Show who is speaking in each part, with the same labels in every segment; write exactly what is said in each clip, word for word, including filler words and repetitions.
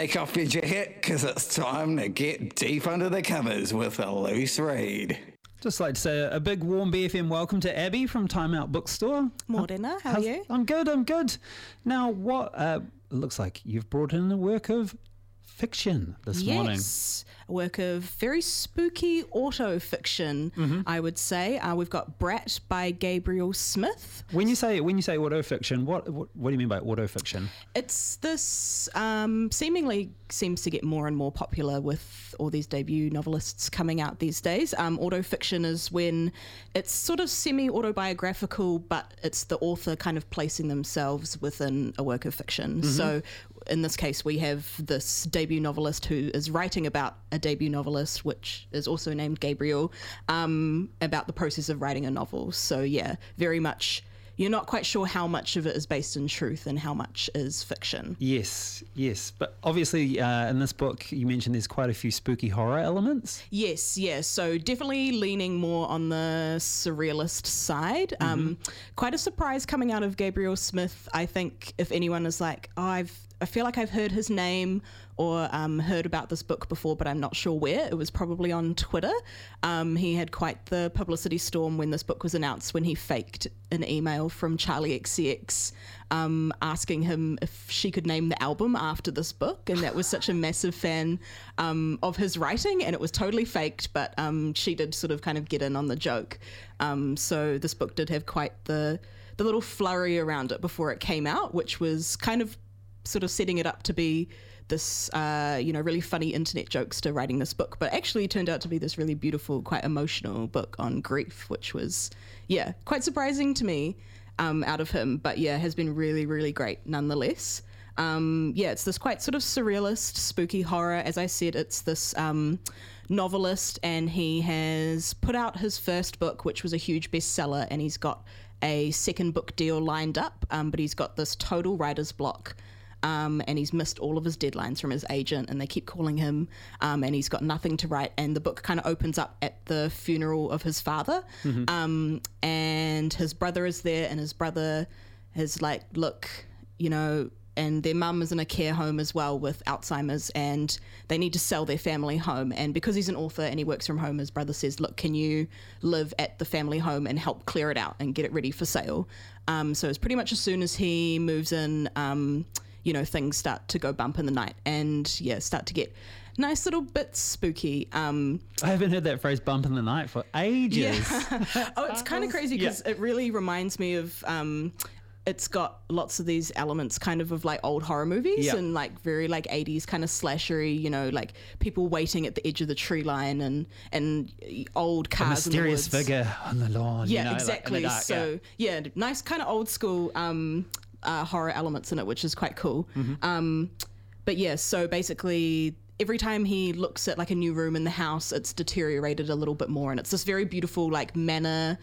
Speaker 1: take off your jacket because it's time to get deep under the covers with a loose read.
Speaker 2: Just like to say a big warm B F M welcome to Abby from Time Out Bookstore.
Speaker 3: Morena, how are
Speaker 2: How's-
Speaker 3: you?
Speaker 2: I'm good, I'm good. Now, what uh, it looks like you've brought in a work of fiction this morning.
Speaker 3: Yes, a work of very spooky auto fiction, mm-hmm. I would say. Uh, we've got Brat by Gabriel Smith.
Speaker 2: When you say when you say auto fiction, what, what what do you mean by auto fiction?
Speaker 3: It's this um, seemingly seems to get more and more popular with all these debut novelists coming out these days. Um, auto fiction is when it's sort of semi-autobiographical, but it's the author kind of placing themselves within a work of fiction. Mm-hmm. So in this case, we have this debut novelist who is writing about a debut novelist, which is also named Gabriel, um, about the process of writing a novel. So yeah, very much, you're not quite sure how much of it is based in truth and how much is fiction.
Speaker 2: Yes, yes. But obviously uh, in this book, you mentioned there's quite a few spooky horror elements.
Speaker 3: Yes, yes. So definitely leaning more on the surrealist side. Mm-hmm. Um, quite a surprise coming out of Gabriel Smith. I think if anyone is like, oh, I've I feel like I've heard his name or um, heard about this book before, but I'm not sure where. It was probably on Twitter. Um, he had quite the publicity storm when this book was announced, when he faked an email from Charlie X C X um, asking him if she could name the album after this book. And that was such a massive fan um, of his writing, and it was totally faked, but um, she did sort of kind of get in on the joke. Um, so this book did have quite the, the little flurry around it before it came out, which was kind of sort of setting it up to be this, uh, you know, really funny internet jokester writing this book, but actually turned out to be this really beautiful, quite emotional book on grief, which was, yeah, quite surprising to me um, out of him, but yeah, has been really, really great nonetheless. Um, yeah, it's this quite sort of surrealist, spooky horror. As I said, it's this um, novelist, and he has put out his first book, which was a huge bestseller, and he's got a second book deal lined up, um, but he's got this total writer's block. Um, and he's missed all of his deadlines from his agent, and they keep calling him, um, and he's got nothing to write. And the book kind of opens up at the funeral of his father, mm-hmm. um, and his brother is there, and his brother is like, look, you know, and their mum is in a care home as well with Alzheimer's, and they need to sell their family home. And because he's an author and he works from home, his brother says, look, can you live at the family home and help clear it out and get it ready for sale? Um, so it's pretty much as soon as he moves in, um, you know, things start to go bump in the night, and yeah, start to get nice little bits spooky. Um,
Speaker 2: I haven't heard that phrase "bump in the night" for ages.
Speaker 3: Yeah. Oh, it's kind of crazy because yeah. it really reminds me of. Um, it's got lots of these elements, kind of of like old horror movies, yep. and like very like eighties kind of slashery. You know, like people waiting at the edge of the tree line, and and old cars.
Speaker 2: A mysterious
Speaker 3: in the woods.
Speaker 2: figure on the lawn.
Speaker 3: Yeah,
Speaker 2: you know,
Speaker 3: exactly.
Speaker 2: Like dark,
Speaker 3: so yeah. yeah, nice kind of old school. Um, Uh, horror elements in it, which is quite cool. Mm-hmm. Um, but yeah, so basically every time he looks at like a new room in the house, it's deteriorated a little bit more, and it's this very beautiful like manor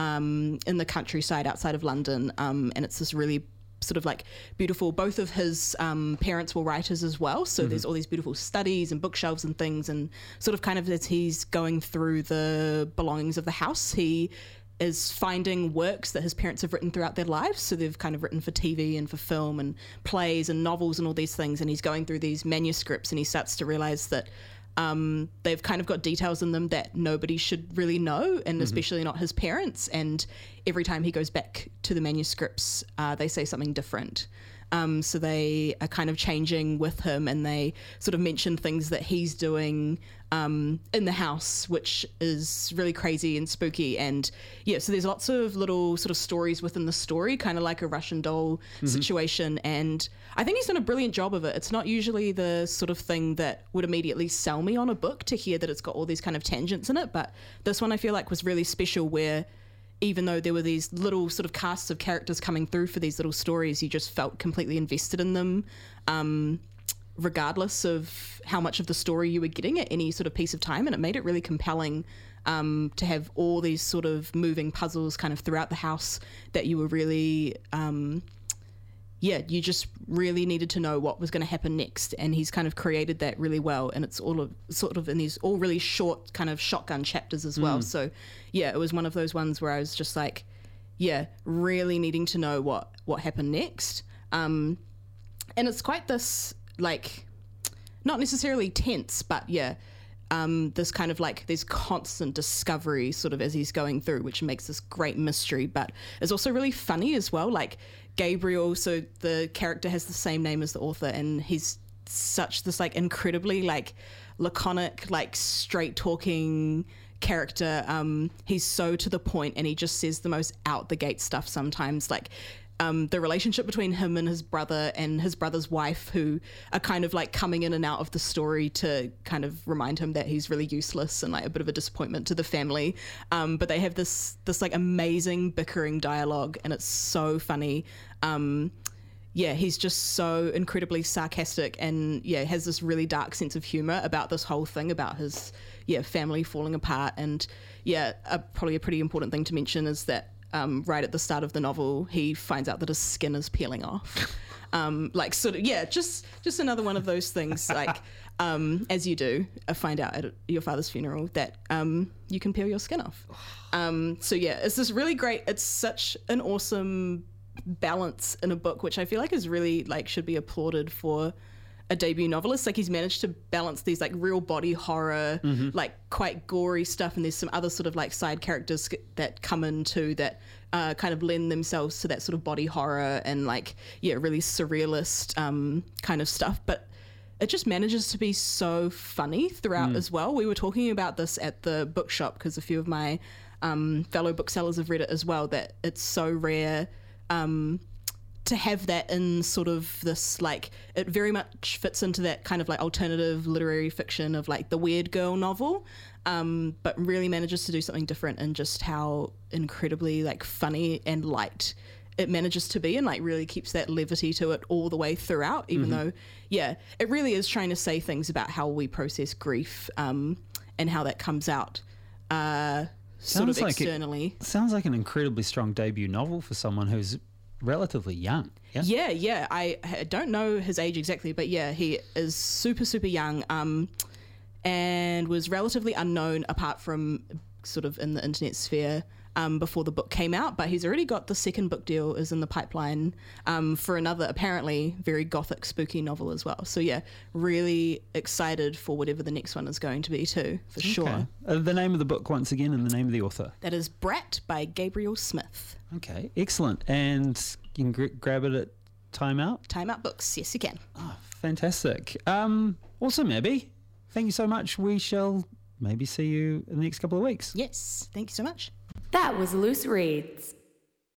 Speaker 3: um, in the countryside outside of London, um, and it's this really sort of like beautiful. Both of his um, parents were writers as well, so mm-hmm. there's all these beautiful studies and bookshelves and things, and sort of kind of as he's going through the belongings of the house, he is finding works that his parents have written throughout their lives. So they've kind of written for T V and for film and plays and novels and all these things. And he's going through these manuscripts, and he starts to realize that um, they've kind of got details in them that nobody should really know, and mm-hmm. especially not his parents. And every time he goes back to the manuscripts, uh, they say something different. Um, so they are kind of changing with him, and they sort of mention things that he's doing um, in the house, which is really crazy and spooky. And yeah, so there's lots of little sort of stories within the story, kind of like a Russian doll mm-hmm. situation. And I think he's done a brilliant job of it. It's not usually the sort of thing that would immediately sell me on a book, to hear that it's got all these kind of tangents in it. But this one I feel like was really special, where even though there were these little sort of casts of characters coming through for these little stories, you just felt completely invested in them, um, regardless of how much of the story you were getting at any sort of piece of time. And it made it really compelling um, to have all these sort of moving puzzles kind of throughout the house that you were really... Um, yeah, you just really needed to know what was going to happen next, and he's kind of created that really well, and it's all of, sort of in these all really short kind of shotgun chapters as well. Mm. So yeah, it was one of those ones where I was just like, yeah, really needing to know what what happened next. Um, and it's quite this like not necessarily tense, but yeah, um, this kind of like there's constant discovery sort of as he's going through, which makes this great mystery, but is also really funny as well. Like Gabriel, so the character has the same name as the author, and he's such this like incredibly like laconic, like straight talking character. Um, he's so to the point, and he just says the most out the gate stuff sometimes. Like um, the relationship between him and his brother and his brother's wife, who are kind of like coming in and out of the story to kind of remind him that he's really useless and like a bit of a disappointment to the family. Um, but they have this this like amazing bickering dialogue, and it's so funny. Um, yeah, he's just so incredibly sarcastic, and yeah, has this really dark sense of humor about this whole thing about his yeah family falling apart. And yeah, a, probably a pretty important thing to mention is that um, right at the start of the novel, he finds out that his skin is peeling off. Um, like sort of yeah, just just another one of those things. Like um, as you do, uh, find out at your father's funeral that um, you can peel your skin off. Um, so yeah, it's this really great. It's such an awesome balance in a book, which I feel like is really like should be applauded for a debut novelist. Like he's managed to balance these like real body horror, mm-hmm. like quite gory stuff, and there's some other sort of like side characters that come in too that uh, kind of lend themselves to that sort of body horror and like yeah really surrealist um, kind of stuff, but it just manages to be so funny throughout mm. as well. We were talking about this at the bookshop because a few of my um, fellow booksellers have read it as well, that it's so rare Um, to have that in sort of this like it very much fits into that kind of like alternative literary fiction of like the weird girl novel, um, but really manages to do something different in just how incredibly like funny and light it manages to be, and like really keeps that levity to it all the way throughout, even mm-hmm. though yeah it really is trying to say things about how we process grief um, and how that comes out uh, sort
Speaker 2: Sounds
Speaker 3: of
Speaker 2: like
Speaker 3: externally.
Speaker 2: It sounds like an incredibly strong debut novel for someone who's relatively young. Yeah,
Speaker 3: yeah, yeah. I, I don't know his age exactly, but yeah, he is super, super young, um, and was relatively unknown apart from sort of in the internet sphere um, before the book came out. But he's already got the second book deal is in the pipeline um, for another apparently very gothic, spooky novel as well. So yeah, really excited for whatever the next one is going to be too, for
Speaker 2: okay.
Speaker 3: sure.
Speaker 2: Uh, the name of the book once again, and the name of the author.
Speaker 3: That is Brat by Gabriel Smith.
Speaker 2: Okay, excellent. And you can gr- grab it at Time Out?
Speaker 3: Time Out Books, yes you can.
Speaker 2: Oh, fantastic. Um, awesome, Abby. Thank you so much. We shall maybe see you in the next couple of weeks.
Speaker 3: Yes, thank you so much.
Speaker 4: That was Loose Reads.